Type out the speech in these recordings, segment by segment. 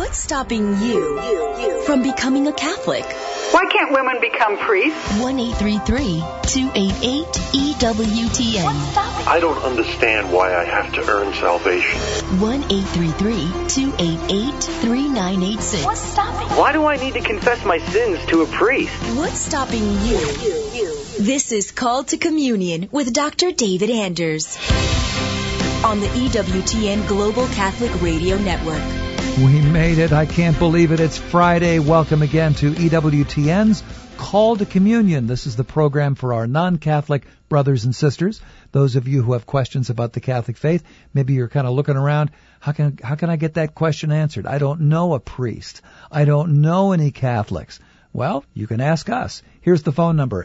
What's stopping you from becoming a Catholic? Why can't women become priests? 1-833-288-EWTN. I don't understand why I have to earn salvation. 1-833-288-3986. What's stopping you? Why do I need to confess my sins to a priest? What's stopping you? This is Called to Communion with Dr. David Anders on the EWTN Global Catholic Radio Network. We made it. I can't believe it. It's Friday. Welcome again to EWTN's Call to Communion. This is the program for our non-Catholic brothers and sisters. Those of you who have questions about the Catholic faith, maybe you're kind of looking around. How can I get that question answered? I don't know a priest. I don't know any Catholics. Well, you can ask us. Here's the phone number,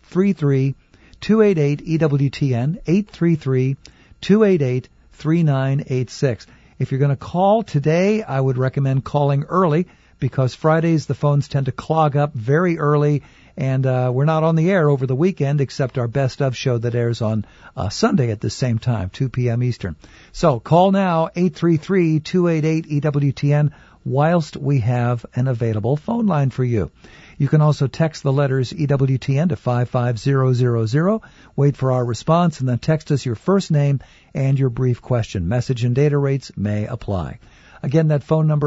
833-288-EWTN, 833-288-3986. If you're going to call today, I would recommend calling early because Fridays the phones tend to clog up very early, and we're not on the air over the weekend except our Best Of show that airs on Sunday at the same time, 2 p.m. Eastern. So call now, 833-288-EWTN, whilst we have an available phone line for you. You can also text the letters EWTN to 55000. Wait for our response and then text us your first name and your brief question. Message and data rates may apply. Again, that phone number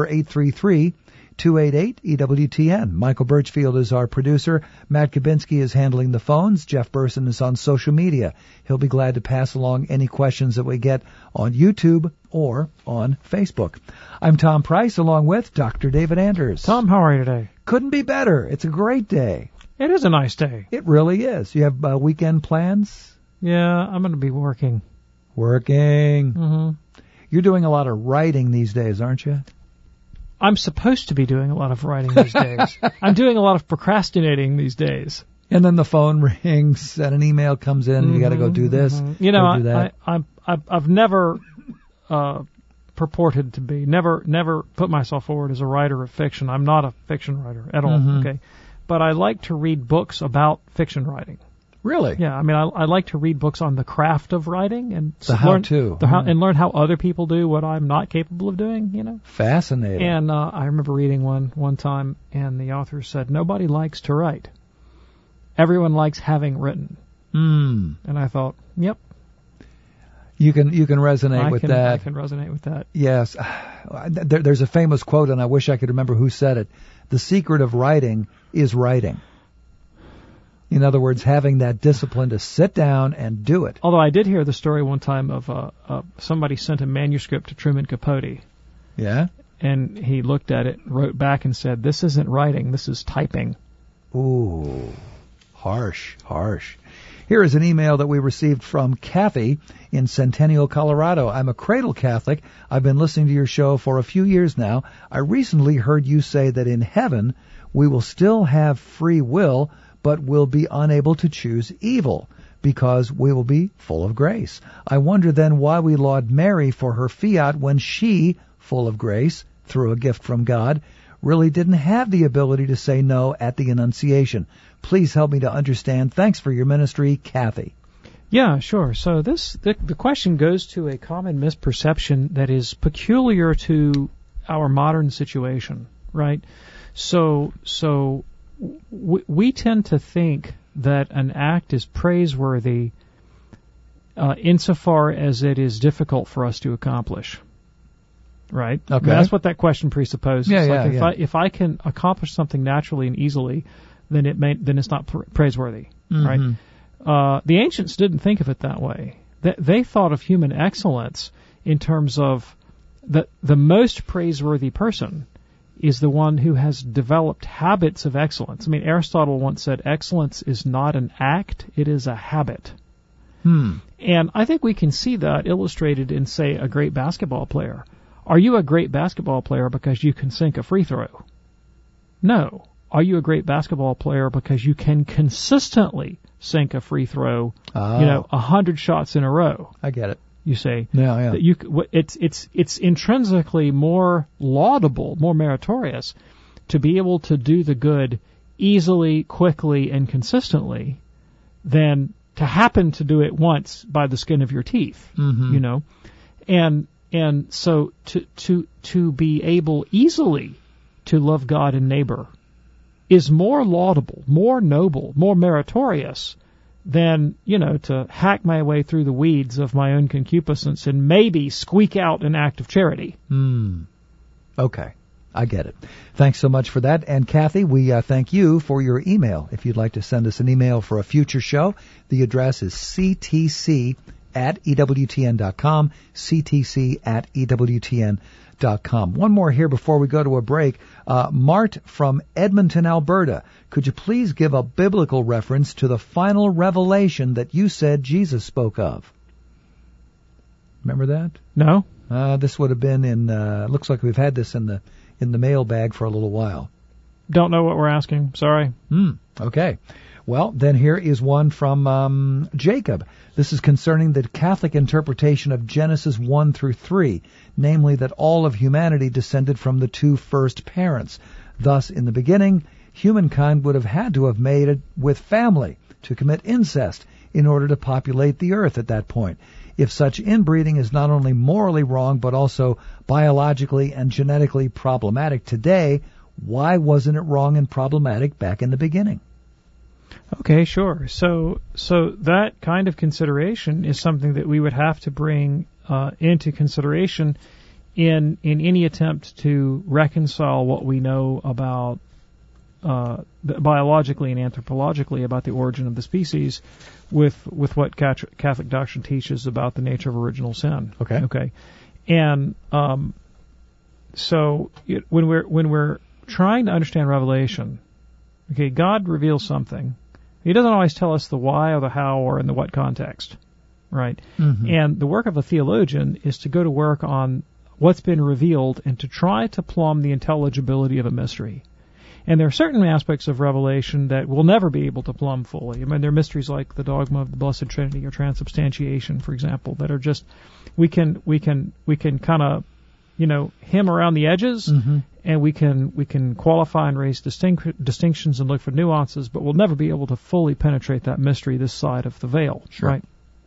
833-288-EWTN. Michael Birchfield is our producer. Matt Kabinski is handling the phones. Jeff Burson is on social media. He'll be glad to pass along any questions that we get on YouTube or on Facebook. I'm Tom Price along with Dr. David Anders. Tom, how are you today? Couldn't be better. It's a great day. It is a nice day. It really is. You have weekend plans? Yeah, I'm going to be working. Working. Mm-hmm. You're doing a lot of writing these days, aren't you? I'm supposed to be doing a lot of writing these days. I'm doing a lot of procrastinating these days. And then the phone rings and an email comes in and you got to go do this. You know, do that. I've never purported to be, never put myself forward as a writer of fiction. I'm not a fiction writer at all, okay? But I like to read books about fiction writing. Really? Yeah, I mean, I like to read books on the craft of writing and and learn how other people do what I'm not capable of doing, you know? Fascinating. And I remember reading one time, and the author said, nobody likes to write. Everyone likes having written. And I thought, yep. You can resonate with that. I can resonate with that. Yes. There's a famous quote, and I wish I could remember who said it. The secret of writing is writing. In other words, having that discipline to sit down and do it. Although I did hear the story one time of somebody sent a manuscript to Truman Capote. Yeah? And he looked at it, wrote back and said, this isn't writing, this is typing. Ooh, harsh. Here is an email that we received from Kathy in Centennial, Colorado. I'm a cradle Catholic. I've been listening to your show for a few years now. I recently heard you say that in heaven we will still have free will, but will be unable to choose evil because we will be full of grace. I wonder then why we laud Mary for her fiat when she, full of grace, through a gift from God, really didn't have the ability to say no at the Annunciation. Please help me to understand. Thanks for your ministry, Kathy. Yeah, sure. So the question goes to a common misperception that is peculiar to our modern situation, right? So we tend to think that an act is praiseworthy insofar as it is difficult for us to accomplish. Right? Okay. That's what that question presupposes. Yeah, if I can accomplish something naturally and easily, then it's not praiseworthy. Right? The ancients didn't think of it that way. They thought of human excellence in terms of the most praiseworthy person is the one who has developed habits of excellence. I mean, Aristotle once said, excellence is not an act, it is a habit. And I think we can see that illustrated in, say, a great basketball player. Are you a great basketball player because you can sink a free throw? No. Are you a great basketball player because you can consistently sink a free throw, 100 shots in a row? I get it. You say that it's intrinsically more laudable, more meritorious to be able to do the good easily, quickly, and consistently than to happen to do it once by the skin of your teeth. You know, and and so to be able easily to love God and neighbor is more laudable, more noble, more meritorious than, to hack my way through the weeds of my own concupiscence and maybe squeak out an act of charity. Okay. I get it. Thanks so much for that. And Kathy, we thank you for your email. If you'd like to send us an email for a future show, the address is ctc@ewtn.com, ctc@ewtn.com. One more here before we go to a break. Mart from Edmonton, Alberta. Could you please give a biblical reference to the final revelation that you said Jesus spoke of? Remember that? No. This would have been in, looks like we've had this in the mailbag for a little while. Don't know what we're asking. Sorry. Okay. Well, then here is one from Jacob. This is concerning the Catholic interpretation of Genesis 1 through 3, namely that all of humanity descended from the two first parents. Thus, in the beginning, humankind would have had to have mated with family to commit incest in order to populate the earth at that point. If such inbreeding is not only morally wrong, but also biologically and genetically problematic today, why wasn't it wrong and problematic back in the beginning? Okay, sure. So that kind of consideration is something that we would have to bring into consideration in any attempt to reconcile what we know about biologically and anthropologically about the origin of the species with what Catholic doctrine teaches about the nature of original sin. Okay. And so when we're trying to understand Revelation, okay, God reveals something. He doesn't always tell us the why or the how or in the what context, right? And the work of a theologian is to go to work on what's been revealed and to try to plumb the intelligibility of a mystery. And there are certain aspects of Revelation that we'll never be able to plumb fully. I mean, there are mysteries like the dogma of the Blessed Trinity or transubstantiation, for example, that are just we can kind of hem around the edges, and we can qualify and raise distinctions and look for nuances, but we'll never be able to fully penetrate that mystery this side of the veil, right?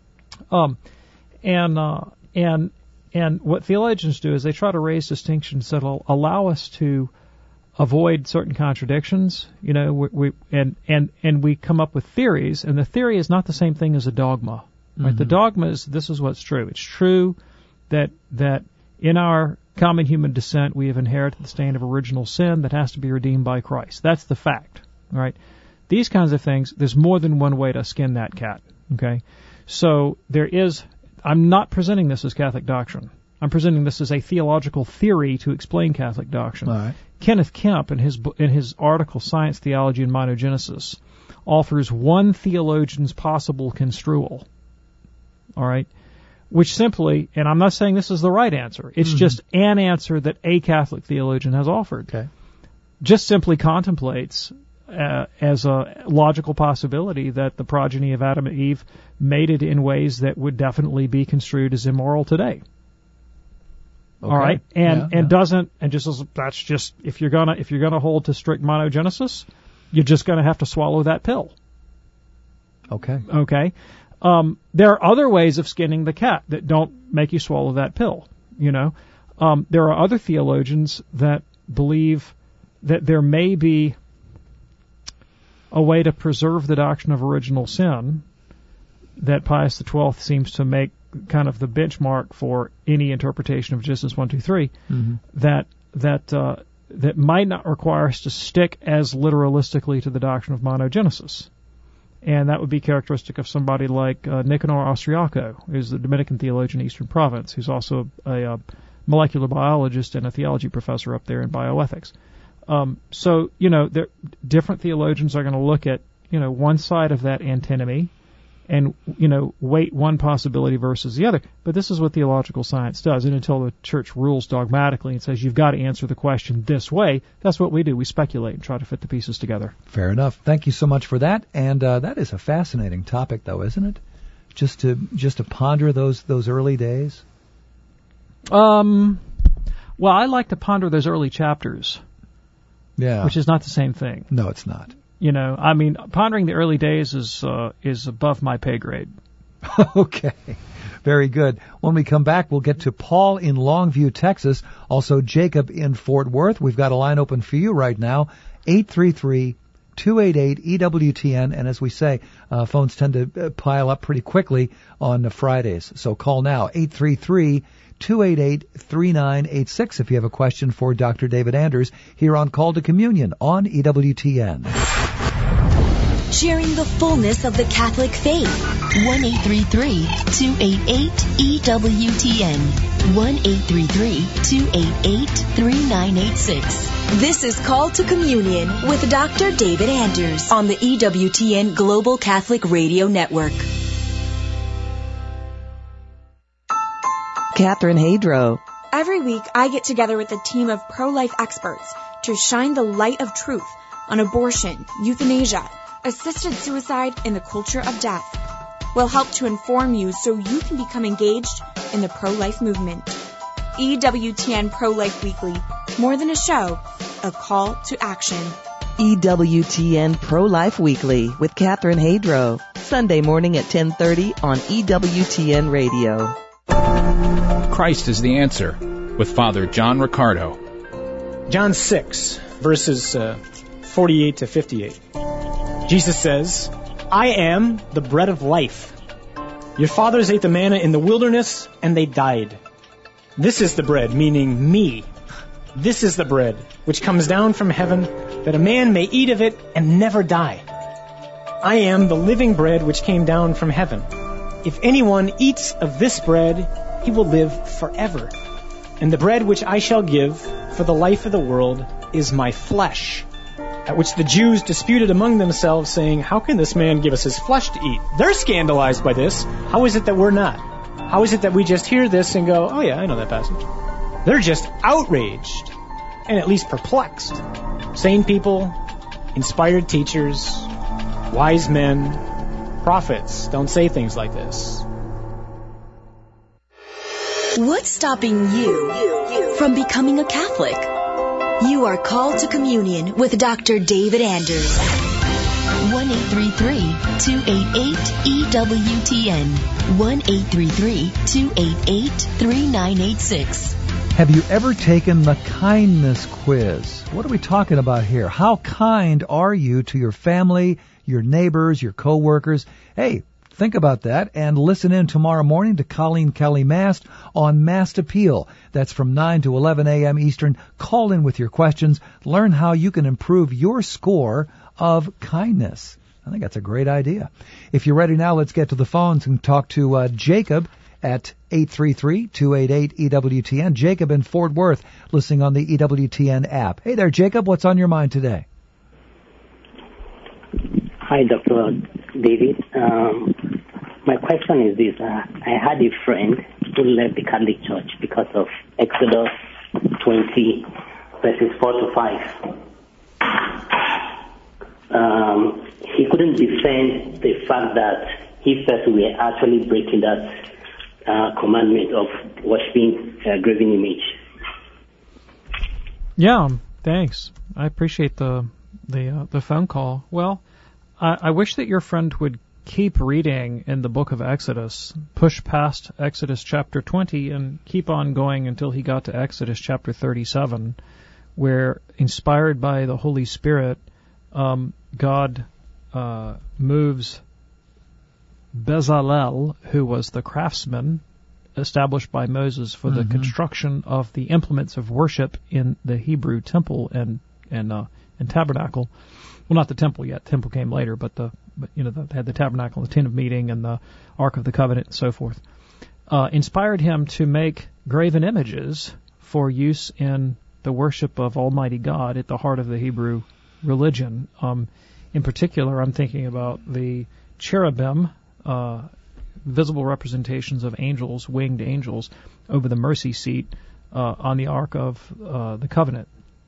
And what theologians do is they try to raise distinctions that'll allow us to avoid certain contradictions, and we come up with theories, and the theory is not the same thing as a dogma, right? The dogma is this is what's true. It's true that in our common human descent we have inherited the stain of original sin that has to be redeemed by Christ. That's the fact, right? These kinds of things, there's more than one way to skin that cat, okay? So I'm not presenting this as Catholic doctrine. I'm presenting this as a theological theory to explain Catholic doctrine. All right. Kenneth Kemp, in his article Science, Theology, and Monogenesis, offers one theologian's possible construal. All right? Which simply, and I'm not saying this is the right answer, it's just an answer that a Catholic theologian has offered. Okay. Just simply contemplates as a logical possibility that the progeny of Adam and Eve mated in ways that would definitely be construed as immoral today. Okay. All right, that's just if you're gonna hold to strict monogenesis, you're just gonna have to swallow that pill. Okay. There are other ways of skinning the cat that don't make you swallow that pill. There are other theologians that believe that there may be a way to preserve the doctrine of original sin that Pius XII seems to make kind of the benchmark for any interpretation of Genesis 1, 2, 3, that might not require us to stick as literalistically to the doctrine of monogenesis. And that would be characteristic of somebody like Nicanor Austriaco, who's the Dominican theologian in Eastern Province, who's also a molecular biologist and a theology professor up there in bioethics. So, different theologians are going to look at, one side of that antinomy and, weight one possibility versus the other. But this is what theological science does. And until the church rules dogmatically and says you've got to answer the question this way, that's what we do. We speculate and try to fit the pieces together. Fair enough. Thank you so much for that. And that is a fascinating topic, though, isn't it? Just to ponder those early days? Well, I like to ponder those early chapters. Yeah. Which is not the same thing. No, it's not. Pondering the early days is above my pay grade. Okay. Very good. When we come back, we'll get to Paul in Longview, Texas, also Jacob in Fort Worth. We've got a line open for you right now, 833-288-EWTN. And as we say, phones tend to pile up pretty quickly on Fridays. So call now, 833-288-3986 if you have a question for Dr. David Anders here on Call to Communion on EWTN. Sharing the fullness of the Catholic faith. 1-833-288-EWTN. 1-833-288-3986. This is Call to Communion with Dr. David Anders on the EWTN Global Catholic Radio Network. Catherine Hadro. Every week, I get together with a team of pro-life experts to shine the light of truth on abortion, euthanasia, assisted suicide, and the culture of death. We'll help to inform you so you can become engaged in the pro-life movement. EWTN Pro-Life Weekly, more than a show, a call to action. EWTN Pro-Life Weekly with Catherine Hadro, Sunday morning at 10:30 on EWTN Radio. Christ is the Answer with Father John Riccardo. John 6, verses 48 to 58. Jesus says, I am the bread of life. Your fathers ate the manna in the wilderness, and they died. This is the bread, meaning me. This is the bread which comes down from heaven, that a man may eat of it and never die. I am the living bread which came down from heaven. If anyone eats of this bread, he will live forever. And the bread which I shall give for the life of the world is my flesh. At which the Jews disputed among themselves, saying, how can this man give us his flesh to eat? They're scandalized by this. How is it that we're not? How is it that we just hear this and go, oh yeah, I know that passage? They're just outraged and at least perplexed. Sane people, inspired teachers, wise men, prophets don't say things like this. What's stopping you from becoming a Catholic? You are called to communion with Dr. David Anders. 1-833-288-EWTN. 1-833-288-3986. Have you ever taken the kindness quiz? What are we talking about here? How kind are you to your family, your neighbors, your coworkers? Hey, think about that and listen in tomorrow morning to Colleen Kelly Mast on Mast Appeal. That's from 9 to 11 a.m. Eastern. Call in with your questions. Learn how you can improve your score of kindness. I think that's a great idea. If you're ready now, let's get to the phones and talk to Jacob at 833-288-EWTN. Jacob in Fort Worth, listening on the EWTN app. Hey there, Jacob. What's on your mind today? Hi, Dr. David. My question is this. I had a friend who left the Catholic Church because of Exodus 20, verses 4 to 5. He couldn't defend the fact that he felt we were actually breaking that commandment of worshiping a graven image. Yeah, thanks. I appreciate the phone call. Well, I wish that your friend would keep reading in the book of Exodus, push past Exodus chapter 20 and keep on going until he got to Exodus chapter 37, where, inspired by the Holy Spirit, God moves Bezalel, who was the craftsman established by Moses for the construction of the implements of worship in the Hebrew temple and tabernacle. Well, not the temple yet. Temple came later, but they had the tabernacle, the tent of meeting, and the Ark of the Covenant, and so forth. Inspired him to make graven images for use in the worship of Almighty God at the heart of the Hebrew religion. In particular, I'm thinking about the cherubim, visible representations of angels, winged angels, over the mercy seat on the Ark of the Covenant.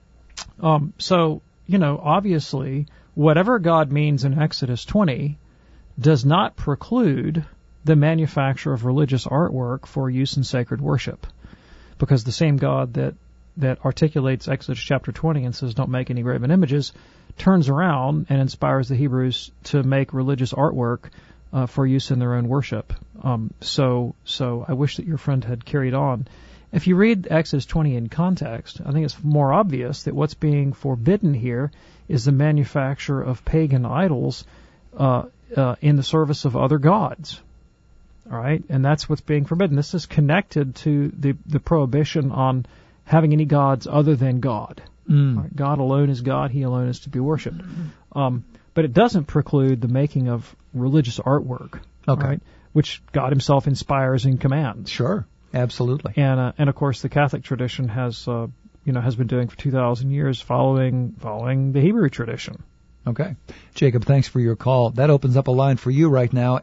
Obviously, whatever God means in Exodus 20 does not preclude the manufacture of religious artwork for use in sacred worship, because the same God that articulates Exodus chapter 20 and says don't make any graven images turns around and inspires the Hebrews to make religious artwork for use in their own worship. So I wish that your friend had carried on. If you read Exodus 20 in context, I think it's more obvious that what's being forbidden here is the manufacture of pagan idols in the service of other gods. All right, and that's what's being forbidden. This is connected to the prohibition on having any gods other than God. Right? God alone is God; He alone is to be worshipped. But it doesn't preclude the making of religious artwork, right? Which God Himself inspires and commands. Sure, absolutely. And of course, the Catholic tradition has been doing for 2,000 years, following the Hebrew tradition. Okay, Jacob, thanks for your call. That opens up a line for you right now: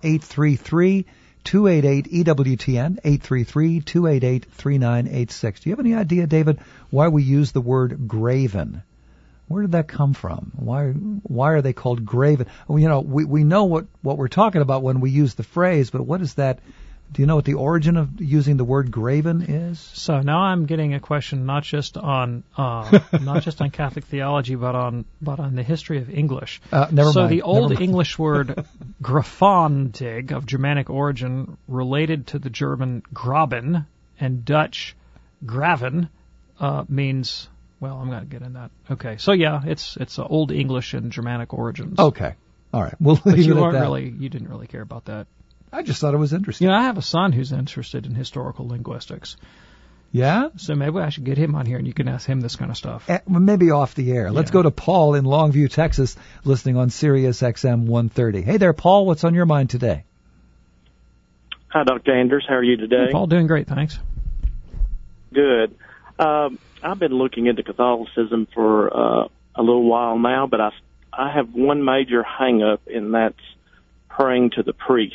833-288-EWTN, 833-288-3986. Do you have any idea, David, why we use the word graven? Where did that come from? Why are they called graven? Well, we know what we're talking about when we use the phrase, but what is that? Do you know what the origin of using the word graven is? So now I'm getting a question not just on Catholic theology, but on the history of English. Never mind. So the old English word grafantig of Germanic origin, related to the German graben and Dutch graven, means. Well, I'm going to get in that. Okay, so yeah, it's Old English and Germanic origins. Okay, all right. We'll leave it at that. You didn't really care about that. I just thought it was interesting. I have a son who's interested in historical linguistics. Yeah? So maybe I should get him on here and you can ask him this kind of stuff. Maybe off the air. Let's go to Paul in Longview, Texas, listening on Sirius XM 130. Hey there, Paul. What's on your mind today? Hi, Dr. Anders. How are you today? Hey, Paul, doing great, thanks. Good. I've been looking into Catholicism for a little while now, but I have one major hang-up, and that's praying to the priest.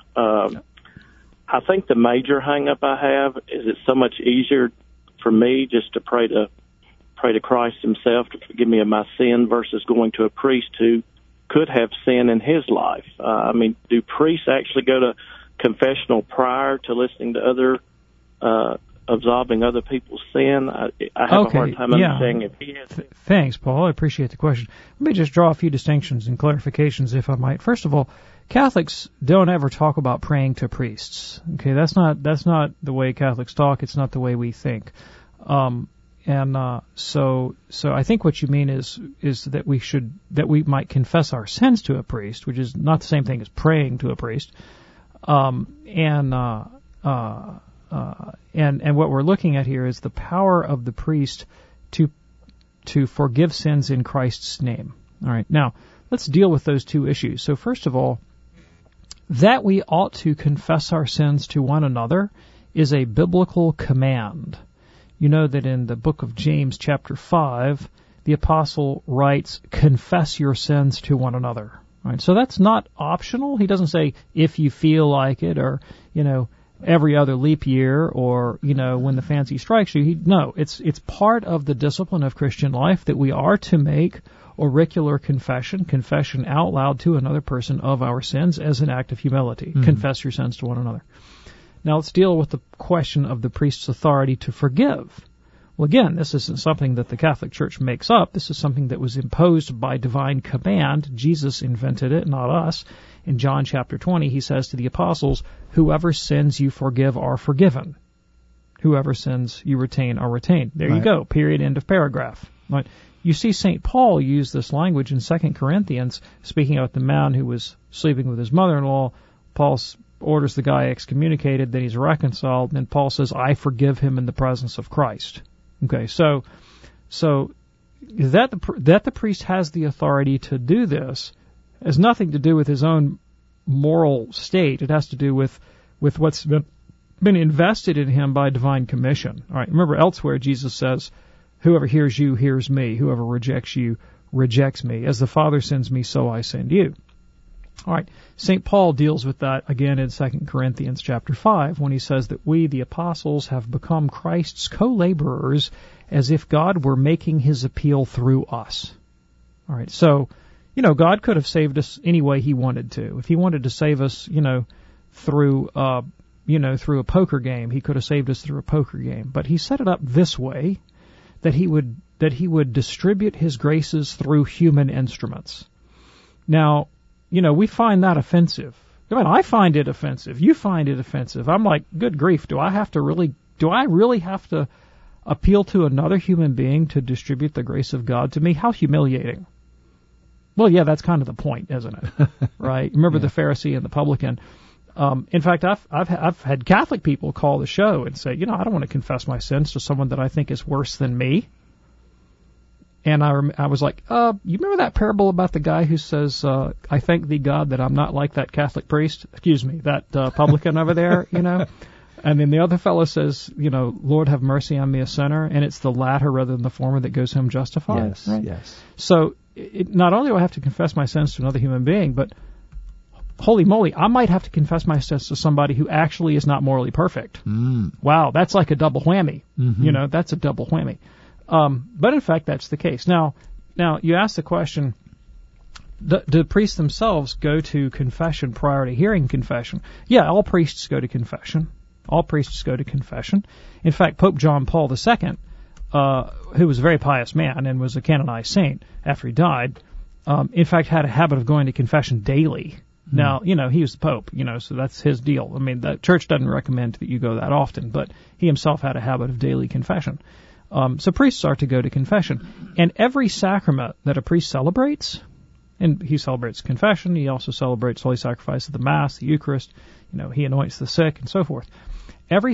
I think the major hang-up I have is it's so much easier for me just to pray to Christ Himself to forgive me of my sin versus going to a priest who could have sin in his life. Do priests actually go to confessional prior to listening to other absolving other people's sin? I have a hard time understanding if he has. Thanks, Paul. I appreciate the question. Let me just draw a few distinctions and clarifications, if I might. First of all, Catholics don't ever talk about praying to priests. Okay, that's not the way Catholics talk. It's not the way we think. So I think what you mean is that we might confess our sins to a priest, which is not the same thing as praying to a priest. And what we're looking at here is the power of the priest to forgive sins in Christ's name. All right, now let's deal with those two issues. So first of all, that we ought to confess our sins to one another is a biblical command. You know that in the book of James, chapter 5, the apostle writes, "Confess your sins to one another." All right, so that's not optional. He doesn't say if you feel like it, or every other leap year, or when the fancy strikes you. No, it's part of the discipline of Christian life that we are to make auricular confession out loud to another person of our sins as an act of humility. Mm-hmm. Confess your sins to one another. Now let's deal with the question of the priest's authority to forgive. Well, again, this isn't something that the Catholic Church makes up. This is something that was imposed by divine command. Jesus invented it, not us. In John chapter 20, he says to the apostles, "Whoever sins you forgive are forgiven. Whoever sins you retain are retained." There you go. Period. End of paragraph. Right. You see St. Paul use this language in 2 Corinthians, speaking about the man who was sleeping with his mother-in-law. Paul orders the guy excommunicated, then he's reconciled, and Paul says, "I forgive him in the presence of Christ." Okay, so that the priest has the authority to do this has nothing to do with his own moral state. It has to do with what's been invested in him by divine commission. All right, remember elsewhere Jesus says, "Whoever hears you hears me. Whoever rejects you rejects me. As the Father sends me, so I send you." All right, St. Paul deals with that again in 2 Corinthians chapter 5 when he says that we, the apostles, have become Christ's co-laborers as if God were making his appeal through us. All right, so, God could have saved us any way he wanted to. If he wanted to save us, through a poker game, he could have saved us through a poker game. But he set it up this way, that he would distribute his graces through human instruments. Now, we find that offensive. I mean, I find it offensive. You find it offensive. I'm like, good grief, do I really have to appeal to another human being to distribute the grace of God to me? How humiliating. Well, yeah, that's kind of the point, isn't it? Right? Remember the Pharisee and the publican. In fact, I've had Catholic people call the show and say, I don't want to confess my sins to someone that I think is worse than me. And I was like, you remember that parable about the guy who says, I thank thee, God, that I'm not like that Catholic priest? Excuse me, that publican over there, And then the other fellow says, Lord, have mercy on me, a sinner. And it's the latter rather than the former that goes home justified. Yes, right? yes. So not only do I have to confess my sins to another human being, but holy moly, I might have to confess my sins to somebody who actually is not morally perfect. Wow, that's like a double whammy. Mm-hmm. That's a double whammy. But in fact, that's the case. Now you ask the question, do priests themselves go to confession prior to hearing confession? Yeah, all priests go to confession. All priests go to confession. In fact, Pope John Paul II, who was a very pious man and was a canonized saint after he died, in fact had a habit of going to confession daily. Now, he was the Pope, so that's his deal. I mean, the church doesn't recommend that you go that often, but he himself had a habit of daily confession. So priests are to go to confession. And every sacrament that a priest celebrates, and he celebrates confession, he also celebrates Holy Sacrifice of the Mass, the Eucharist, he anoints the sick, and so forth. Every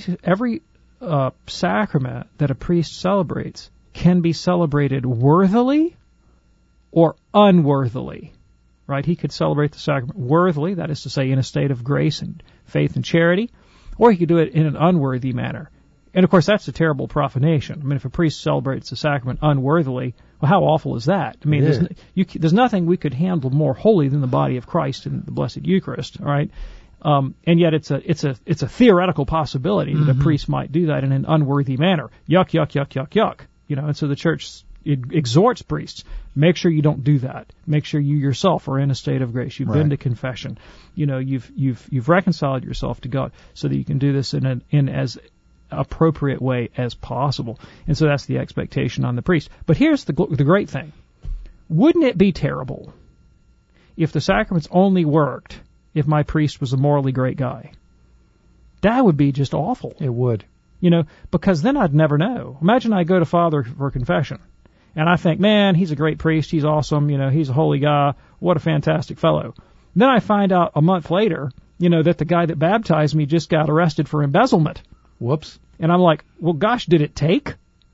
sacrament that a priest celebrates can be celebrated worthily or unworthily. Right? He could celebrate the sacrament worthily, that is to say, in a state of grace and faith and charity, or he could do it in an unworthy manner. And of course, that's a terrible profanation. I mean, if a priest celebrates the sacrament unworthily, well, how awful is that? I mean, there's nothing we could handle more holy than the body of Christ in the Blessed Eucharist, all right? And yet it's a theoretical possibility that a priest might do that in an unworthy manner. Yuck, yuck, yuck, yuck, yuck. And so the church exhorts priests, make sure you don't do that. Make sure you yourself are in a state of grace. You've been to confession. You've reconciled yourself to God so that you can do this in as appropriate way as possible. And so that's the expectation on the priest. But here's the great thing. Wouldn't it be terrible if the sacraments only worked if my priest was a morally great guy? That would be just awful. It would. Because then I'd never know. Imagine I go to Father for confession, and I think, man, he's a great priest, he's awesome, he's a holy guy, what a fantastic fellow. Then I find out a month later, that the guy that baptized me just got arrested for embezzlement. Whoops. And I'm like, well, gosh, did it take?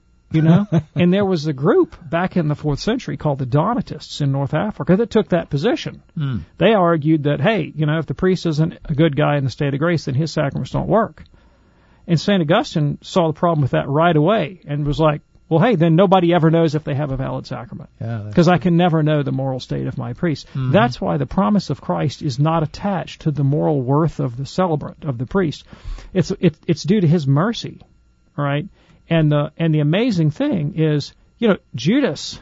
And there was a group back in the 4th century called the Donatists in North Africa that took that position. They argued that, hey, if the priest isn't a good guy in the state of grace, then his sacraments don't work. And St. Augustine saw the problem with that right away and was like, well, hey, then nobody ever knows if they have a valid sacrament. Because I can never know the moral state of my priest. That's why the promise of Christ is not attached to the moral worth of the celebrant, of the priest. It's due to his mercy, all right? And the amazing thing is, Judas,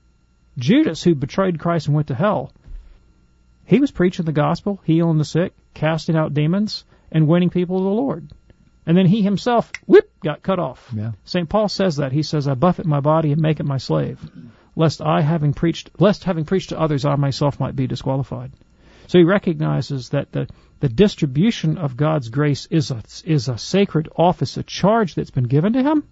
who betrayed Christ and went to hell, he was preaching the gospel, healing the sick, casting out demons, and winning people to the Lord. And then he himself, got cut off. Yeah. St. Paul says that. He says, I buffet my body and make it my slave, lest having preached to others, I myself might be disqualified. So he recognizes that the distribution of God's grace is a sacred office, a charge that's been given to him.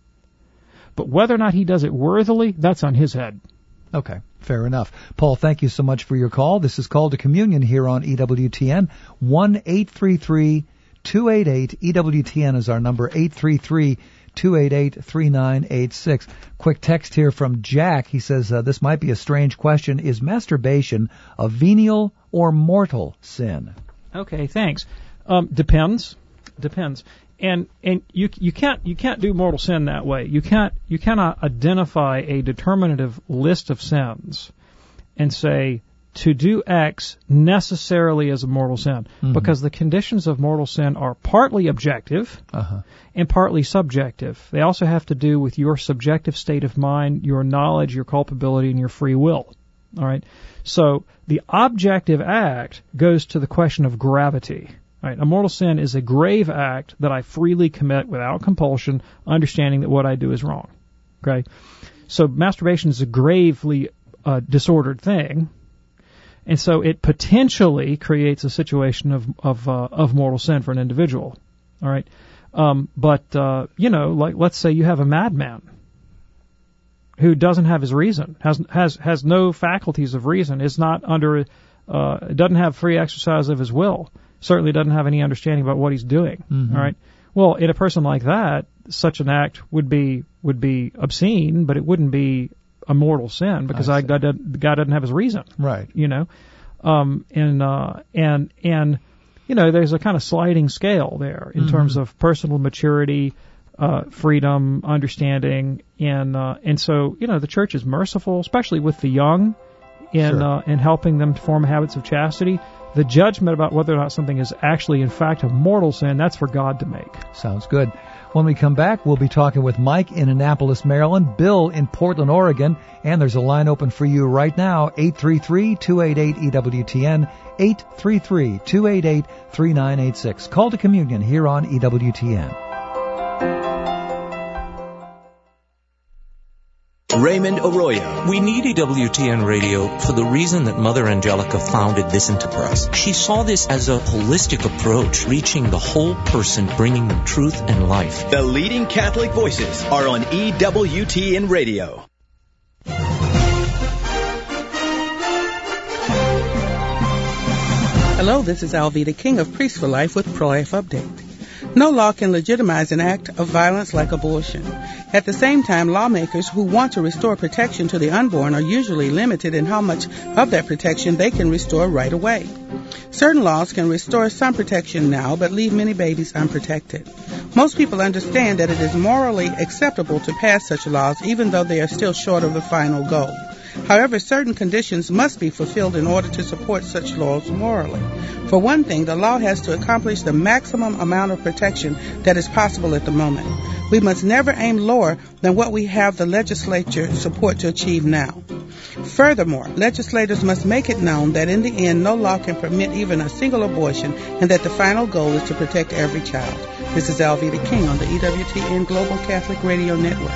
But whether or not he does it worthily, that's on his head. Okay, fair enough. Paul, thank you so much for your call. This is Call to Communion here on EWTN. 1-833-288 EWTN is our number, 833-288-3986. Quick text here from Jack. He says, this might be a strange question. Is masturbation a venial or mortal sin? Okay, thanks. Depends. And you can't do mortal sin that way. You cannot identify a determinative list of sins and say, to do X necessarily is a mortal sin, because the conditions of mortal sin are partly objective and partly subjective. They also have to do with your subjective state of mind, your knowledge, your culpability, and your free will. All right. So the objective act goes to the question of gravity. Right. A mortal sin is a grave act that I freely commit without compulsion, understanding that what I do is wrong. Okay. So masturbation is a gravely disordered thing. And so it potentially creates a situation of mortal sin for an individual. All right. Like let's say you have a madman who doesn't have his reason, has no faculties of reason, is not under, doesn't have free exercise of his will, certainly doesn't have any understanding about what he's doing. Mm-hmm. All right. Well, in a person like that, such an act would be obscene, but it wouldn't be a mortal sin because God doesn't have his reason. Right. There's a kind of sliding scale there in terms of personal maturity, freedom, understanding, and so the church is merciful, especially with the young, in helping them to form habits of chastity. The judgment about whether or not something is actually, in fact, a mortal sin, that's for God to make. Sounds good. When we come back, we'll be talking with Mike in Annapolis, Maryland, Bill in Portland, Oregon, and there's a line open for you right now, 833-288-EWTN, 833-288-3986. Call to communion here on EWTN. Raymond Arroyo. We need EWTN Radio for the reason that Mother Angelica founded this enterprise. She saw this as a holistic approach, reaching the whole person, bringing them truth and life. The leading Catholic voices are on EWTN Radio. Hello, this is Alveda King of Priests for Life with Pro-Life Update. No law can legitimize an act of violence like abortion. At the same time, lawmakers who want to restore protection to the unborn are usually limited in how much of that protection they can restore right away. Certain laws can restore some protection now, but leave many babies unprotected. Most people understand that it is morally acceptable to pass such laws, even though they are still short of the final goal. However, certain conditions must be fulfilled in order to support such laws morally. For one thing, the law has to accomplish the maximum amount of protection that is possible at the moment. We must never aim lower than what we have the legislature support to achieve now. Furthermore, legislators must make it known that in the end, no law can permit even a single abortion, and that the final goal is to protect every child. This is Alveda King on the EWTN Global Catholic Radio Network.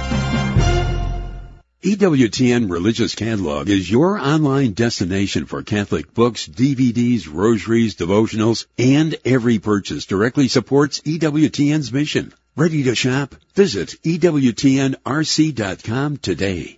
EWTN Religious Catalog is your online destination for Catholic books, DVDs, rosaries, devotionals, and every purchase directly supports EWTN's mission. Ready to shop? Visit EWTNRC.com today.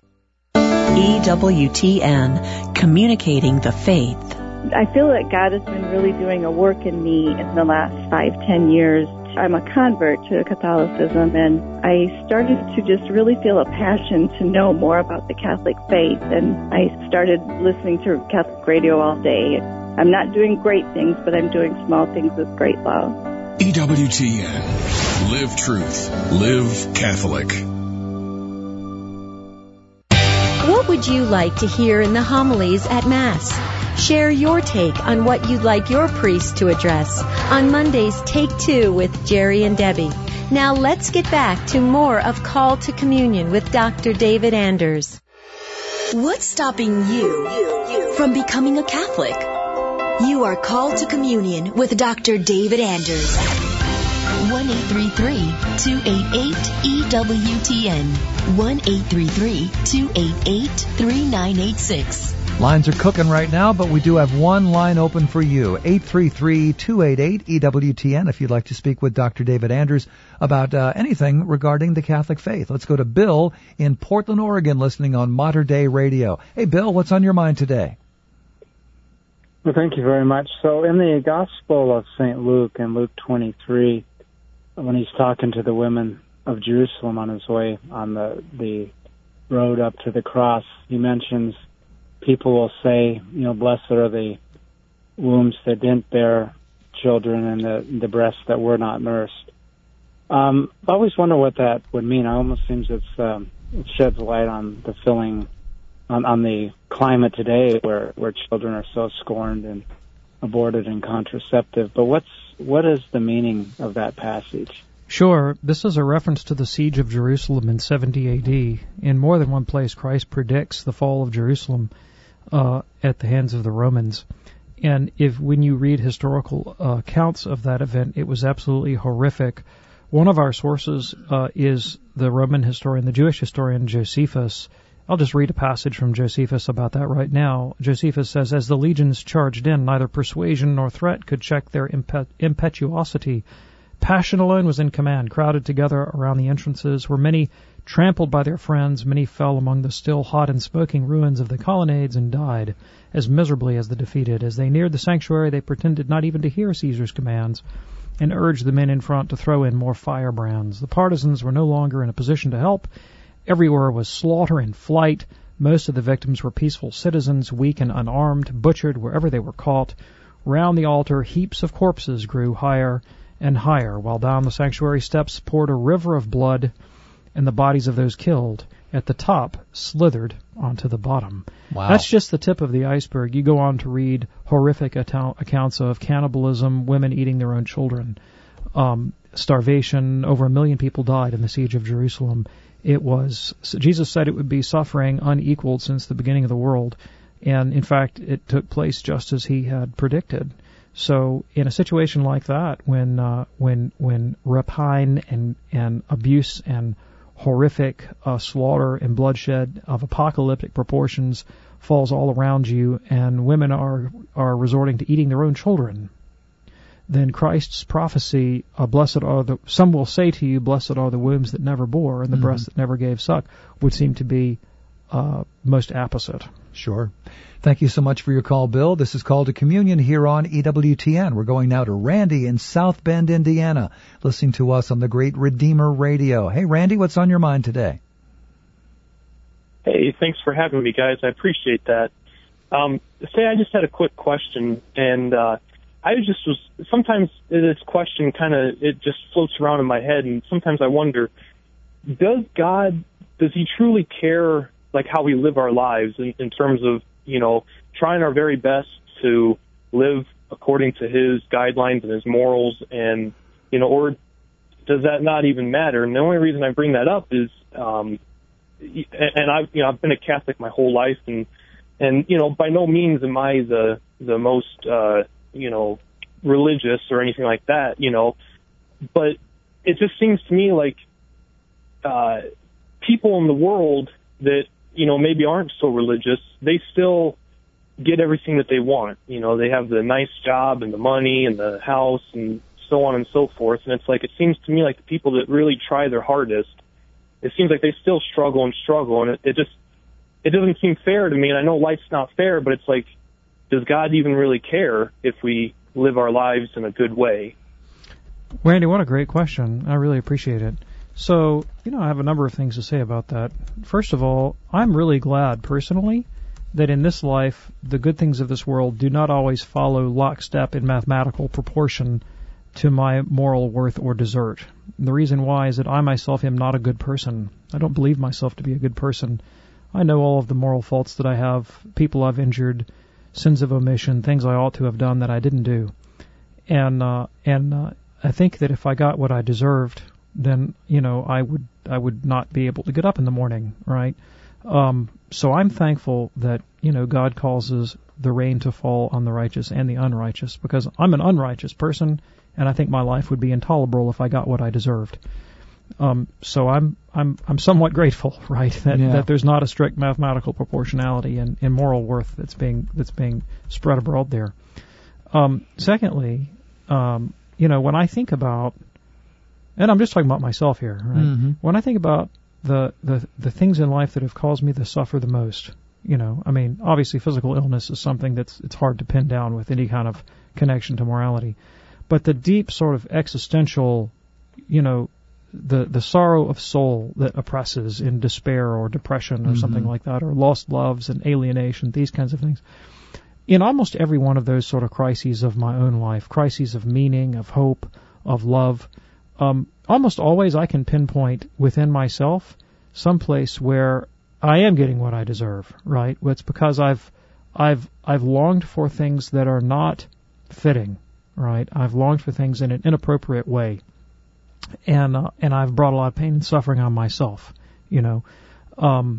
EWTN, communicating the faith. I feel that God has been really doing a work in me in the last 5-10 years. I'm a convert to Catholicism, and I started to just really feel a passion to know more about the Catholic faith, and I started listening to Catholic radio all day. I'm not doing great things, but I'm doing small things with great love. EWTN. Live truth. Live Catholic. What would you like to hear in the homilies at Mass? Share your take on what you'd like your priest to address on Monday's Take Two with Jerry and Debbie. Now let's get back to more of Call to Communion with Dr. David Anders. What's stopping you from becoming a Catholic? You are called to communion with Dr. David Anders. 1-833-288-EWTN. 1-833-288-3986. Lines are cooking right now, but we do have one line open for you, 833-288-EWTN, if you'd like to speak with Dr. David Anders about anything regarding the Catholic faith. Let's go to Bill in Portland, Oregon, listening on Mater Dei Radio. Hey, Bill, what's on your mind today? Well, thank you very much. So in the Gospel of St. Luke, in Luke 23, when he's talking to the women of Jerusalem on his way on the road up to the cross, he mentions people will say, blessed are the wombs that didn't bear children and the breasts that were not nursed. I always wonder what that would mean. It almost seems it sheds light on the feeling on the climate today where children are so scorned and aborted and contraceptive. But what is the meaning of that passage? Sure. This is a reference to the siege of Jerusalem in 70 A.D. In more than one place, Christ predicts the fall of Jerusalem at the hands of the Romans. And when you read historical accounts of that event, it was absolutely horrific. One of our sources is the Roman historian, the Jewish historian Josephus, I'll just read a passage from Josephus about that right now. Josephus says, as the legions charged in, neither persuasion nor threat could check their impetuosity. Passion alone was in command. Crowded together around the entrances were many trampled by their friends. Many fell among the still hot and smoking ruins of the colonnades and died as miserably as the defeated. As they neared the sanctuary, they pretended not even to hear Caesar's commands and urged the men in front to throw in more firebrands. The partisans were no longer in a position to help. Everywhere was slaughter and flight. Most of the victims were peaceful citizens, weak and unarmed, butchered wherever they were caught. Round the altar, heaps of corpses grew higher and higher, while down the sanctuary steps poured a river of blood, and the bodies of those killed at the top slithered onto the bottom. Wow. That's just the tip of the iceberg. You go on to read horrific accounts of cannibalism, women eating their own children, starvation. Over 1 million people died in the siege of Jerusalem. Jesus said it would be suffering unequaled since the beginning of the world, and in fact it took place just as he had predicted. So in a situation like that, when rapine and abuse and horrific slaughter and bloodshed of apocalyptic proportions falls all around you, and women are resorting to eating their own children, then Christ's prophecy, some will say to you, blessed are the wombs that never bore and the breasts that never gave suck, would seem to be most apposite. Sure. Thank you so much for your call, Bill. This is Call to Communion here on EWTN. We're going now to Randy in South Bend, Indiana, listening to us on the Great Redeemer Radio. Hey, Randy, what's on your mind today? Hey, thanks for having me, guys. I appreciate that. Say I just had a quick question, and sometimes this question it just floats around in my head, and sometimes I wonder, does he truly care, like, how we live our lives in terms of, trying our very best to live according to his guidelines and his morals, and, or does that not even matter? And the only reason I bring that up is, and I've been a Catholic my whole life, and by no means am I the most, religious or anything like that, but it just seems to me like, people in the world that, maybe aren't so religious, they still get everything that they want. They have the nice job and the money and the house and so on and so forth. And it's like, it seems to me like the people that really try their hardest, it seems like they still struggle. And it doesn't seem fair to me. And I know life's not fair, but it's like, does God even really care if we live our lives in a good way? Randy, what a great question. I really appreciate it. So, I have a number of things to say about that. First of all, I'm really glad, personally, that in this life, the good things of this world do not always follow lockstep in mathematical proportion to my moral worth or desert. And the reason why is that I myself am not a good person. I don't believe myself to be a good person. I know all of the moral faults that I have, people I've injured, sins of omission, things I ought to have done that I didn't do. And I think that if I got what I deserved, then, I would not be able to get up in the morning, right? So I'm thankful that, God causes the rain to fall on the righteous and the unrighteous, because I'm an unrighteous person, and I think my life would be intolerable if I got what I deserved. So I'm somewhat grateful, right, that there's not a strict mathematical proportionality in moral worth that's being spread abroad there. Secondly, when I think about, and I'm just talking about myself here, right? Mm-hmm. When I think about the things in life that have caused me to suffer the most, obviously physical illness is something it's hard to pin down with any kind of connection to morality. But the deep sort of existential, the sorrow of soul that oppresses in despair or depression or something like that, or lost loves and alienation, these kinds of things. In almost every one of those sort of crises of my own life, crises of meaning, of hope, of love, almost always I can pinpoint within myself some place where I am getting what I deserve, right? It's because I've longed for things that are not fitting, right? I've longed for things in an inappropriate way, and I've brought a lot of pain and suffering on myself, a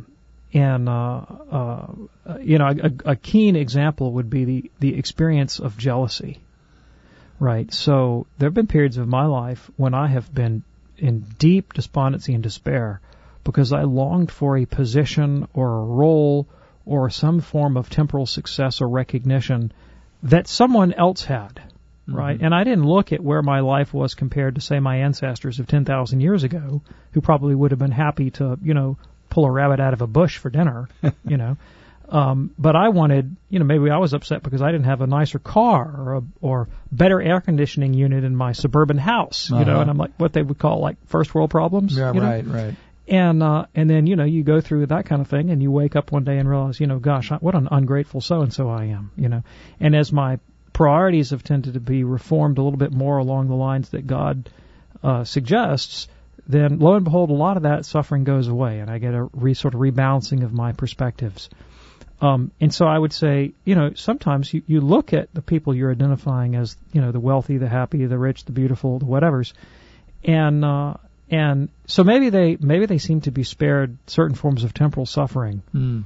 keen example would be the experience of jealousy. Right. So there have been periods of my life when I have been in deep despondency and despair, because I longed for a position or a role or some form of temporal success or recognition that someone else had, right? And I didn't look at where my life was compared to, say, my ancestors of 10,000 years ago, who probably would have been happy to, pull a rabbit out of a bush for dinner, But I wanted, maybe I was upset because I didn't have a nicer car or better air conditioning unit in my suburban house, and I'm like what they would call like first world problems. Yeah, right. And then, you go through that kind of thing and you wake up one day and realize, gosh, what an ungrateful so-and-so I am, And as my priorities have tended to be reformed a little bit more along the lines that God suggests, then lo and behold, a lot of that suffering goes away and I get a sort of rebalancing of my perspectives. And so I would say, sometimes you look at the people you're identifying as, the wealthy, the happy, the rich, the beautiful, the whatevers, and so maybe they seem to be spared certain forms of temporal suffering.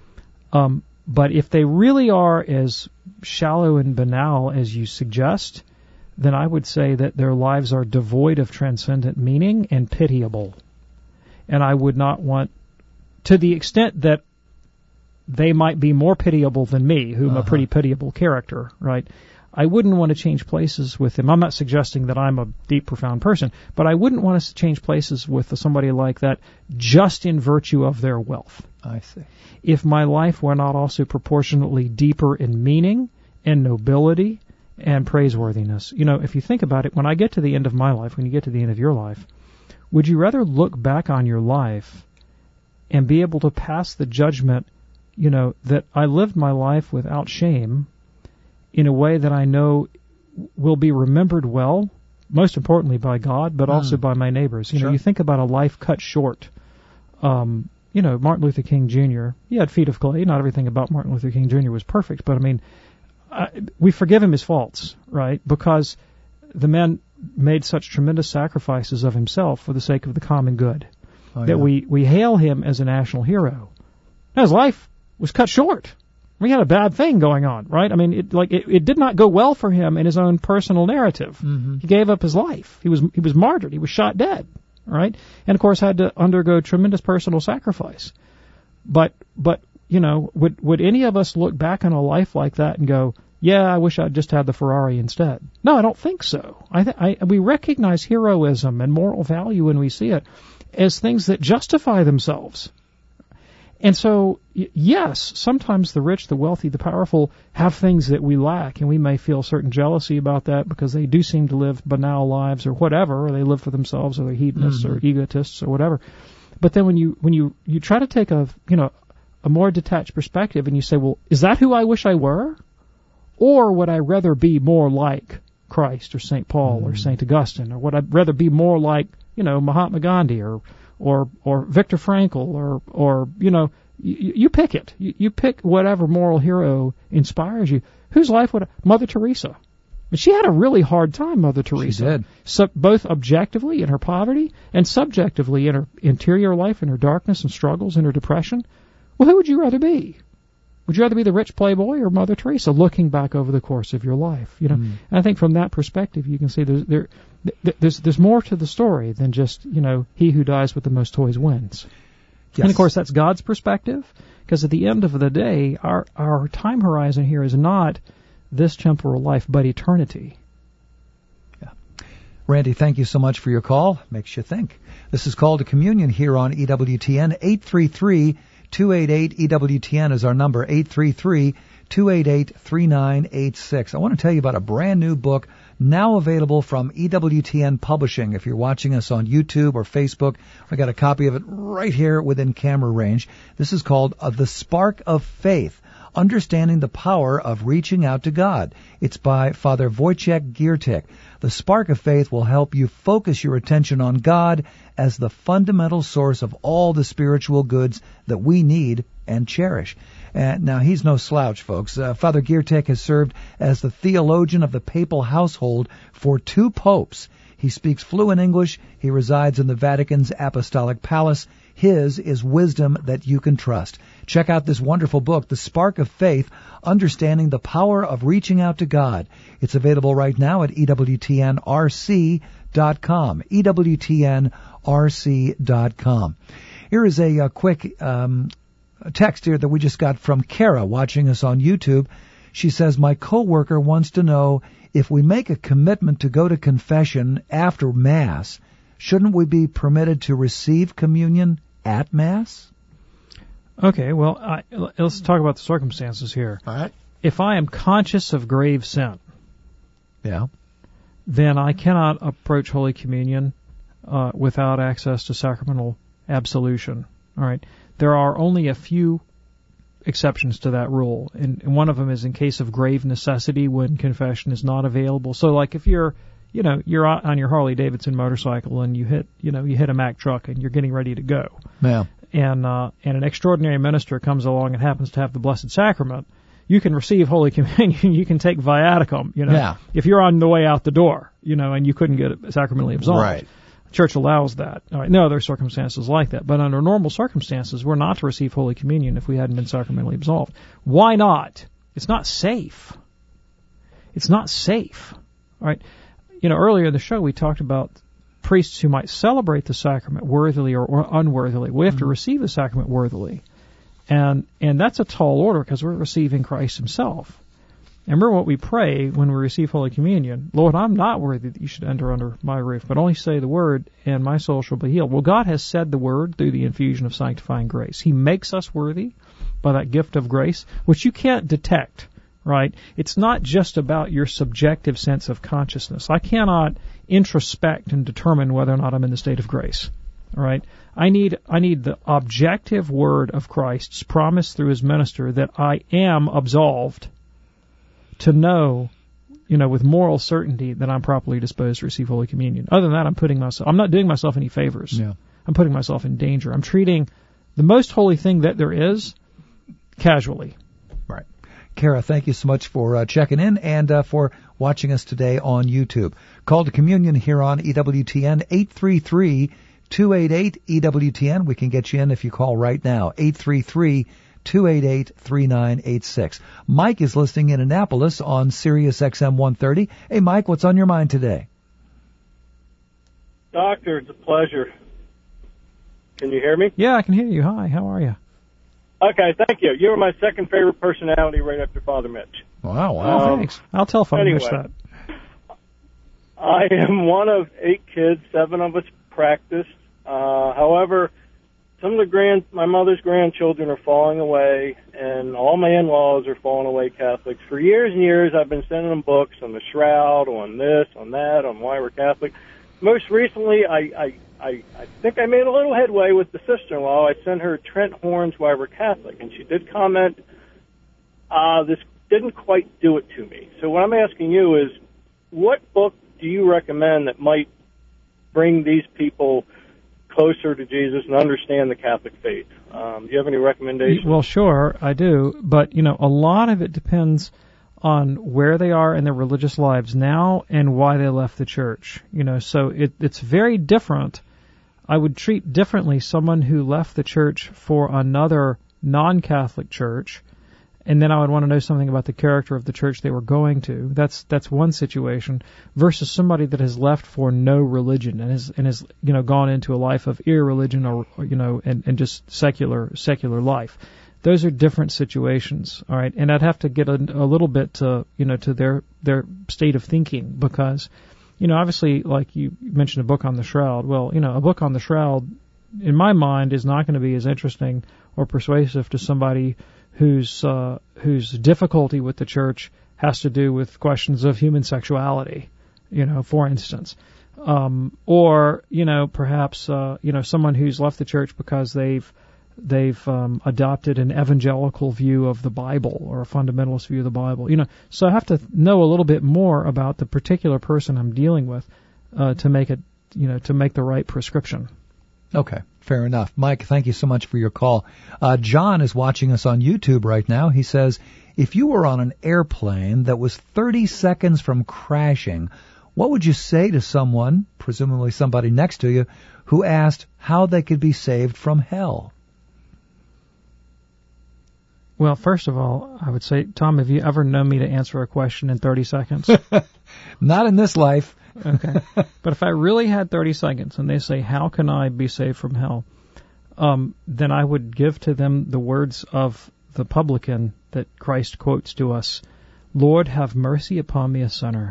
But if they really are as shallow and banal as you suggest, then I would say that their lives are devoid of transcendent meaning and pitiable. And I would not want, to the extent that they might be more pitiable than me, whom a pretty pitiable character, right? I wouldn't want to change places with them. I'm not suggesting that I'm a deep, profound person, but I wouldn't want to change places with somebody like that just in virtue of their wealth. I see. If my life were not also proportionately deeper in meaning and nobility and praiseworthiness. If you think about it, when I get to the end of my life, when you get to the end of your life, would you rather look back on your life and be able to pass the judgment, that I lived my life without shame in a way that I know will be remembered well, most importantly by God, but also by my neighbors. Sure. You think about a life cut short. Martin Luther King Jr., he had feet of clay. Not everything about Martin Luther King Jr. was perfect, but we forgive him his faults, right? Because the man made such tremendous sacrifices of himself for the sake of the common good that we hail him as a national hero. Now, his life was cut short. We had a bad thing going on, right? It did not go well for him in his own personal narrative. He gave up his life. He was martyred. He was shot dead, right? And of course had to undergo tremendous personal sacrifice. But would any of us look back on a life like that and go, yeah, I wish I'd just had the Ferrari instead? No, I don't think so. We recognize heroism and moral value when we see it as things that justify themselves. And so, yes, sometimes the rich, the wealthy, the powerful have things that we lack, and we may feel certain jealousy about that because they do seem to live banal lives or whatever, or they live for themselves, or they're hedonists or egotists or whatever. But then when you try to take a more detached perspective and you say, well, is that who I wish I were? Or would I rather be more like Christ or St. Paul or St. Augustine? Or would I rather be more like, Mahatma Gandhi or Viktor Frankl or you pick it. You pick whatever moral hero inspires you. Whose life would Mother Teresa? But she had a really hard time, Mother Teresa. She did. So, both objectively in her poverty and subjectively in her interior life, in her darkness and struggles, in her depression. Well, who would you rather be? Would you rather be the rich playboy or Mother Teresa, looking back over the course of your life? And I think from that perspective, you can see there's more to the story than just he who dies with the most toys wins. Yes. And of course, that's God's perspective, because at the end of the day, our time horizon here is not this temporal life, but eternity. Yeah, Randy, thank you so much for your call. Makes you think. This is Call to Communion here on EWTN. 833-288-EWTN is our number, 833-288-3986. I want to tell you about a brand new book now available from EWTN Publishing. If you're watching us on YouTube or Facebook, I got a copy of it right here within camera range. This is called The Spark of Faith, Understanding the Power of Reaching Out to God. It's by Father Wojciech Giertych. The Spark of Faith will help you focus your attention on God as the fundamental source of all the spiritual goods that we need and cherish. Now, he's no slouch, folks. Father Giertych has served as the theologian of the papal household for 2 popes. He speaks fluent English. He resides in the Vatican's Apostolic Palace. His is wisdom that you can trust. Check out this wonderful book, The Spark of Faith, Understanding the Power of Reaching Out to God. It's available right now at EWTNRC.com. EWTNRC.com. Here is a quick text here that we just got from Kara watching us on YouTube. She says, my coworker wants to know if we make a commitment to go to confession after Mass, shouldn't we be permitted to receive communion at Mass? Okay, well, let's talk about the circumstances here. All right. If I am conscious of grave sin, then I cannot approach Holy Communion without access to sacramental absolution. All right. There are only a few exceptions to that rule, and one of them is in case of grave necessity when confession is not available. So, like if you're on your Harley Davidson motorcycle and you hit a Mack truck and you're getting ready to go. Yeah. And an extraordinary minister comes along and happens to have the Blessed Sacrament, you can receive Holy Communion. You can take viaticum, if you're on the way out the door, and you couldn't get it sacramentally absolved. Right. The Church allows that. All right. No, there are circumstances like that. But under normal circumstances, we're not to receive Holy Communion if we hadn't been sacramentally absolved. Why not? It's not safe. It's not safe. All right. Earlier in the show, we talked about priests who might celebrate the sacrament worthily or unworthily. We have to receive the sacrament worthily. And that's a tall order because we're receiving Christ himself. And remember what we pray when we receive Holy Communion. Lord, I'm not worthy that you should enter under my roof, but only say the word and my soul shall be healed. Well, God has said the word through the infusion of sanctifying grace. He makes us worthy by that gift of grace, which you can't detect, right? It's not just about your subjective sense of consciousness. I cannot introspect and determine whether or not I'm in the state of grace. All right, I need the objective word of Christ's promise through his minister that I am absolved to know, with moral certainty that I'm properly disposed to receive Holy Communion. Other than that, I'm not doing myself any favors. Yeah. I'm putting myself in danger. I'm treating the most holy thing that there is casually. Right. Kara, thank you so much for checking in and for watching us today on YouTube. Call to communion here on EWTN 833-288-EWTN. We can get you in if you call right now, 833-288-3986. Mike is listening in Annapolis on Sirius XM 130. Hey, Mike, what's on your mind today? Doctor, it's a pleasure. Can you hear me? Yeah, I can hear you. Hi, how are you? Okay, thank you. You were my second favorite personality right after Father Mitch. Wow. Thanks. I'll tell Father Mitch that. I am one of 8 kids. 7 of us practiced. However, some of my mother's grandchildren are falling away, and all my in-laws are falling away Catholics. For years and years, I've been sending them books on the Shroud, on this, on that, on why we're Catholic. Most recently, I think I made a little headway with the sister-in-law. I sent her Trent Horn's Why We're Catholic, and she did comment, this didn't quite do it to me. So what I'm asking you is, what book do you recommend that might bring these people closer to Jesus and understand the Catholic faith? Do you have any recommendations? Well, sure, I do. But, a lot of it depends on where they are in their religious lives now and why they left the church. So it's very different. I would treat differently someone who left the church for another non-Catholic church, and then I would want to know something about the character of the church they were going to. That's one situation, versus somebody that has left for no religion and has gone into a life of irreligion or and just secular life. Those are different situations, all right. And I'd have to get a little bit to to their state of thinking, because obviously, like you mentioned, a book on the Shroud. Well, a book on the Shroud, in my mind, is not going to be as interesting or persuasive to somebody whose difficulty with the church has to do with questions of human sexuality, for instance, or perhaps someone who's left the church because they've adopted an evangelical view of the Bible or a fundamentalist view of the Bible. So I have to know a little bit more about the particular person I'm dealing with to make it, to make the right prescription. Okay, fair enough. Mike, thank you so much for your call. John is watching us on YouTube right now. He says, if you were on an airplane that was 30 seconds from crashing, what would you say to someone, presumably somebody next to you, who asked how they could be saved from hell? Well, first of all, I would say, Tom, have you ever known me to answer a question in 30 seconds? Not in this life. Okay. But if I really had 30 seconds and they say, how can I be saved from hell? then I would give to them the words of the publican that Christ quotes to us, "Lord, have mercy upon me, a sinner."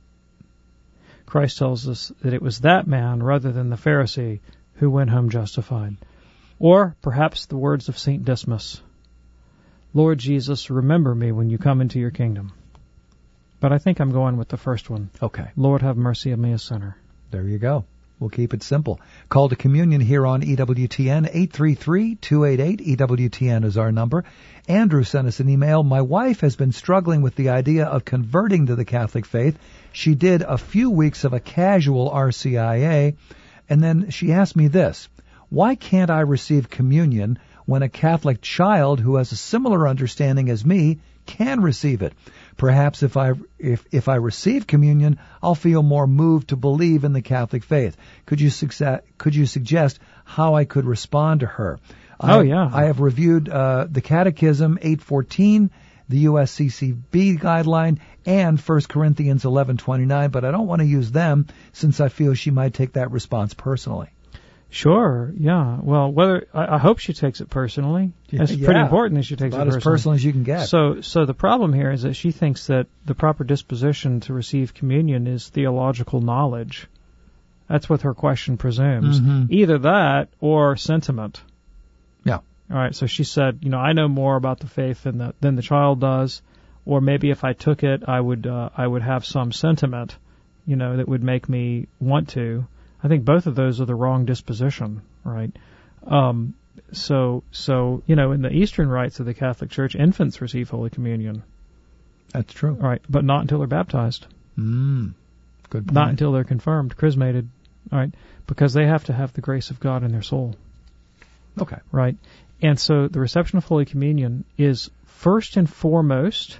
Christ tells us that it was that man, rather than the Pharisee, who went home justified. Or perhaps the words of St. Dismas, "Lord Jesus, remember me when you come into your kingdom." But I think I'm going with the first one. Okay. "Lord, have mercy on me, a sinner." There you go. We'll keep it simple. Call to communion here on EWTN, 833-288. EWTN is our number. Andrew sent us an email. "My wife has been struggling with the idea of converting to the Catholic faith. She did a few weeks of a casual RCIA, and then she asked me this: why can't I receive communion when a Catholic child who has a similar understanding as me can receive it? Perhaps if I receive communion, I'll feel more moved to believe in the Catholic faith. Could you suggest how I could respond to her?" I have reviewed the Catechism 814, the USCCB guideline, and 1 Corinthians 11:29, but I don't want to use them since I feel she might take that response personally. Sure, yeah. Well, I hope she takes it personally. It's pretty important that she takes it personally. About as personal as you can get. So the problem here is that she thinks that the proper disposition to receive communion is theological knowledge. That's what her question presumes. Mm-hmm. Either that or sentiment. Yeah. All right. So she said, I know more about the faith than the child does, or maybe if I took it, I would have some sentiment, that would make me want to. I think both of those are the wrong disposition, right? So in the Eastern rites of the Catholic Church, infants receive Holy Communion. That's true. All right, but not until they're baptized. Good point. Not until they're confirmed, chrismated, all right, because they have to have the grace of God in their soul. Okay. Right? And so the reception of Holy Communion is first and foremost,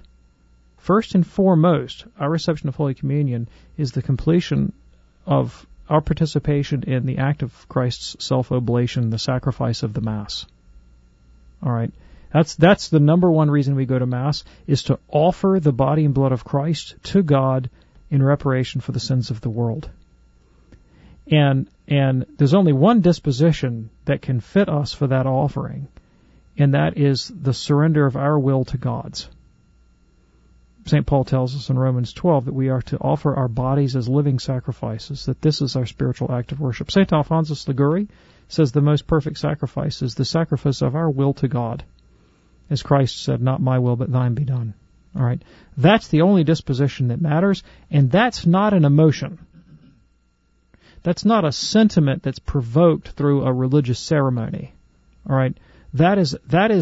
our reception of Holy Communion is the completion of our participation in the act of Christ's self-oblation, the sacrifice of the Mass. All right? That's the number one reason we go to Mass, is to offer the body and blood of Christ to God in reparation for the sins of the world. And there's only one disposition that can fit us for that offering, and that is the surrender of our will to God's. St. Paul tells us in Romans 12 that we are to offer our bodies as living sacrifices, that this is our spiritual act of worship. St. Alphonsus Liguori says the most perfect sacrifice is the sacrifice of our will to God. As Christ said, "Not my will, but thine be done." All right? That's the only disposition that matters, and that's not an emotion. That's not a sentiment that's provoked through a religious ceremony. All right? That is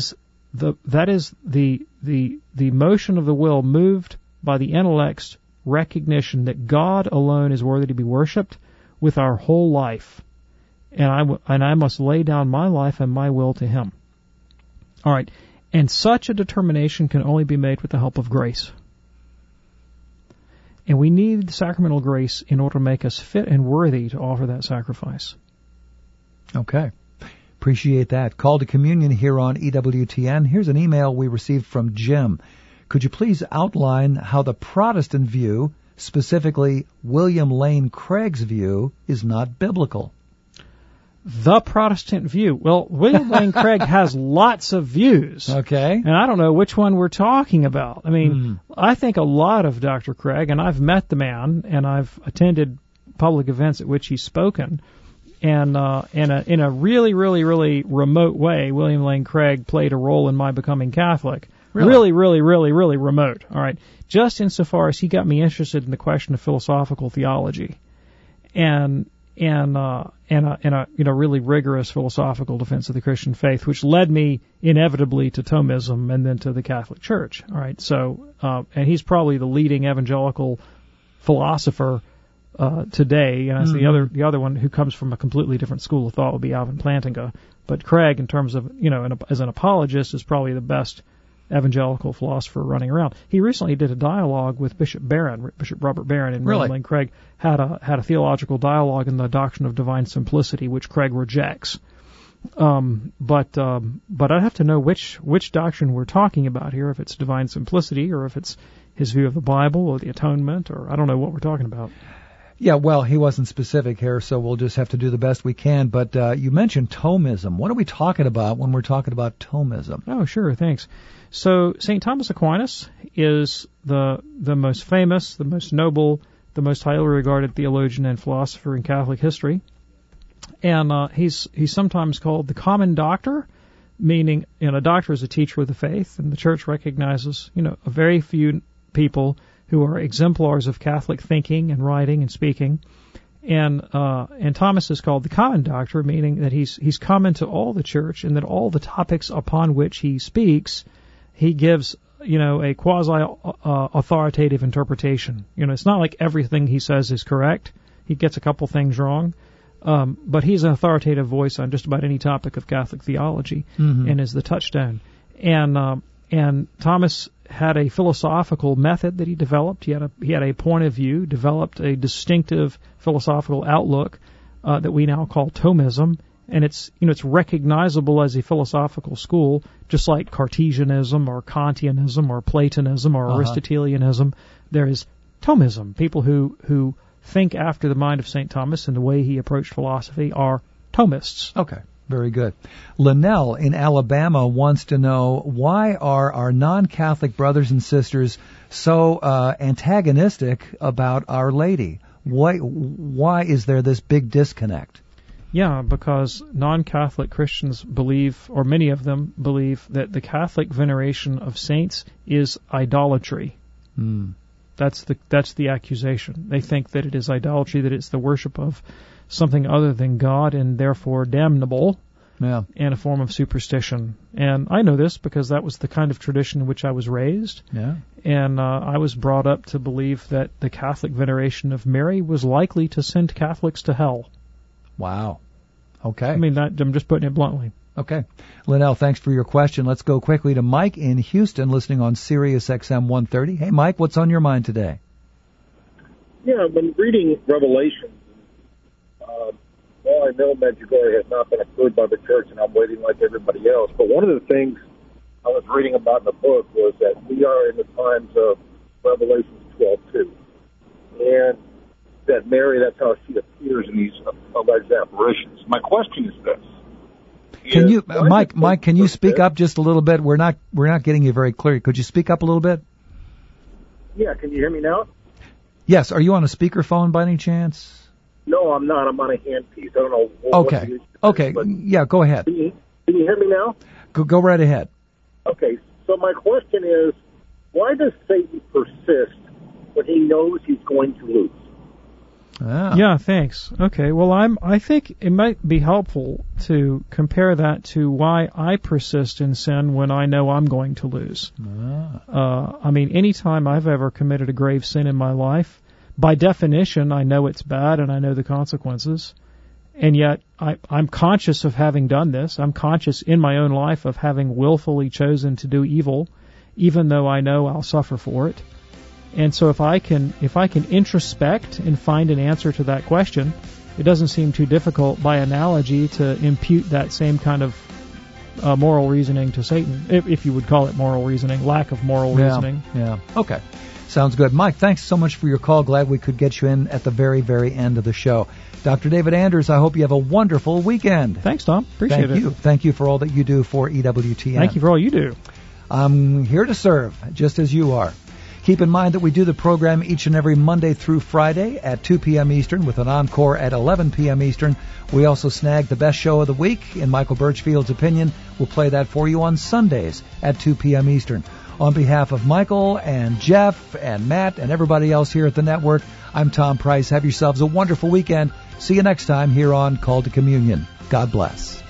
the motion of the will moved by the intellect's recognition that God alone is worthy to be worshipped with our whole life, and I must lay down my life and my will to Him. All right, and such a determination can only be made with the help of grace, and we need the sacramental grace in order to make us fit and worthy to offer that sacrifice. Okay. Appreciate that. Call to communion here on EWTN. Here's an email we received from Jim. Could you please outline how the Protestant view, specifically William Lane Craig's view, is not biblical? The Protestant view. Well, William Lane Craig has lots of views. Okay. And I don't know which one we're talking about. I mean, I think a lot of Dr. Craig, and I've met the man, and I've attended public events at which he's spoken. And in a really, really, really remote way, William Lane Craig played a role in my becoming Catholic. Really, really, really, really remote. All right, just insofar as he got me interested in the question of philosophical theology, and a really rigorous philosophical defense of the Christian faith, which led me inevitably to Thomism and then to the Catholic Church. All right, so and he's probably the leading evangelical philosopher today, and the other one who comes from a completely different school of thought would be Alvin Plantinga. But Craig, in terms of as an apologist, is probably the best evangelical philosopher running around. He recently did a dialogue with Bishop Robert Barron, and William Lane Craig had a theological dialogue in the doctrine of divine simplicity, which Craig rejects. But I'd have to know which doctrine we're talking about here, if it's divine simplicity or if it's his view of the Bible or the atonement, or I don't know what we're talking about. Yeah, well, he wasn't specific here, so we'll just have to do the best we can. But you mentioned Thomism. What are we talking about when we're talking about Thomism? Oh, sure, thanks. So St. Thomas Aquinas is the most famous, the most noble, the most highly regarded theologian and philosopher in Catholic history. And he's sometimes called the common doctor, meaning, a doctor is a teacher of the faith, and the Church recognizes, a very few people who are exemplars of Catholic thinking and writing and speaking. And Thomas is called the common doctor, meaning that he's common to all the Church, and that all the topics upon which he speaks, he gives, a quasi-authoritative interpretation. It's not like everything he says is correct. He gets a couple things wrong. But he's an authoritative voice on just about any topic of Catholic theology, and is the touchstone. And Thomas had a philosophical method that he developed. He had a point of view, developed a distinctive philosophical outlook that we now call Thomism, and it's recognizable as a philosophical school, just like Cartesianism or Kantianism or Platonism or Aristotelianism. There is Thomism. People who think after the mind of St. Thomas and the way he approached philosophy are Thomists. Okay, very good. Linnell in Alabama wants to know, why are our non-Catholic brothers and sisters so antagonistic about Our Lady? Why is there this big disconnect? Yeah, because non-Catholic Christians believe, or many of them believe, that the Catholic veneration of saints is idolatry. That's the accusation. They think that it is idolatry, that it's the worship of something other than God, and therefore damnable, and a form of superstition. And I know this because that was the kind of tradition in which I was raised. Yeah. And I was brought up to believe that the Catholic veneration of Mary was likely to send Catholics to hell. Wow. Okay. I mean, I'm just putting it bluntly. Okay. Linnell, thanks for your question. Let's go quickly to Mike in Houston, listening on Sirius XM 130. Hey, Mike, what's on your mind today? Yeah, I've been reading Revelation. Well, I know Medjugorje has not been approved by the Church, and I'm waiting like everybody else. But one of the things I was reading about in the book was that we are in the times of Revelation 12:2. And that Mary, that's how she appears in these alleged apparitions. My question is this. Can you, Mike, can you speak up just a little bit? We're not getting you very clear. Could you speak up a little bit? Yeah, can you hear me now? Yes. Are you on a speakerphone by any chance? No, I'm not. I'm on a handpiece. I don't know. Okay. Okay. Yeah, go ahead. Can you hear me now? Go right ahead. Okay. So my question is, why does Satan persist when he knows he's going to lose? Yeah, thanks. Okay, well, I think it might be helpful to compare that to why I persist in sin when I know I'm going to lose. I mean, anytime I've ever committed a grave sin in my life, by definition, I know it's bad and I know the consequences, and yet I'm conscious of having done this. I'm conscious in my own life of having willfully chosen to do evil, even though I know I'll suffer for it. And so if I can introspect and find an answer to that question, it doesn't seem too difficult by analogy to impute that same kind of moral reasoning to Satan, if you would call it moral reasoning, lack of moral reasoning. Yeah. Okay. Sounds good. Mike, thanks so much for your call. Glad we could get you in at the very, very end of the show. Dr. David Anders, I hope you have a wonderful weekend. Thanks, Tom. Appreciate it. Thank you for all that you do for EWTN. Thank you for all you do. I'm here to serve, just as you are. Keep in mind that we do the program each and every Monday through Friday at 2 p.m. Eastern with an encore at 11 p.m. Eastern. We also snag the best show of the week, in Michael Birchfield's opinion. We'll play that for you on Sundays at 2 p.m. Eastern. On behalf of Michael and Jeff and Matt and everybody else here at the network, I'm Tom Price. Have yourselves a wonderful weekend. See you next time here on Call to Communion. God bless.